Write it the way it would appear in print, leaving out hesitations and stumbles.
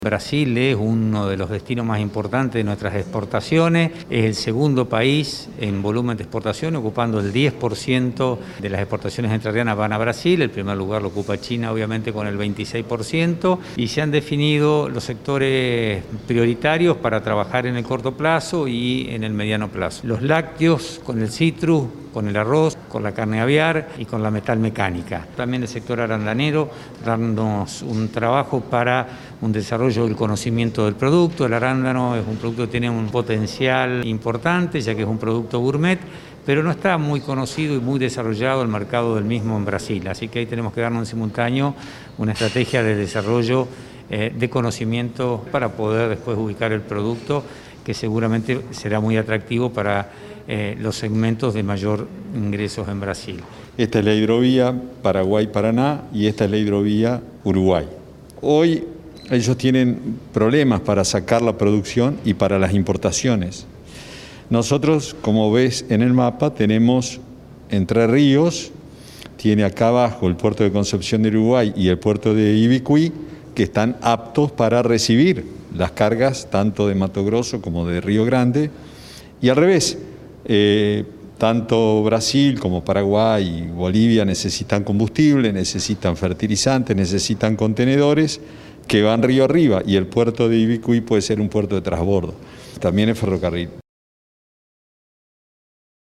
Brasil es uno de los destinos más importantes de nuestras exportaciones, es el segundo país en volumen de exportación, ocupando el 10% de las exportaciones entrerrianas van a Brasil, el primer lugar lo ocupa China obviamente con el 26%, y se han definido los sectores prioritarios para trabajar en el corto plazo y en el mediano plazo. Los lácteos con el citrus, con el arroz, con la carne aviar y con la metalmecánica. También el sector arandanero, dándonos un trabajo para un desarrollo del conocimiento del producto. El arándano es un producto que tiene un potencial importante, ya que es un producto gourmet, pero no está muy conocido y muy desarrollado el mercado del mismo en Brasil. Así que ahí tenemos que darnos en simultáneo una estrategia de desarrollo de conocimiento para poder después ubicar el producto, que seguramente será muy atractivo para los segmentos de mayor ingresos en Brasil. Esta es la hidrovía Paraguay-Paraná y esta es la hidrovía Uruguay. Hoy ellos tienen problemas para sacar la producción y para las importaciones. Nosotros, como ves en el mapa, tenemos Entre Ríos, tiene acá abajo el puerto de Concepción de Uruguay y el puerto de Ibicuí, que están aptos para recibir las cargas tanto de Mato Grosso como de Río Grande, y al revés, tanto Brasil como Paraguay y Bolivia necesitan combustible, necesitan fertilizantes, necesitan contenedores que van río arriba, y el puerto de Ibicuí puede ser un puerto de transbordo. También el ferrocarril.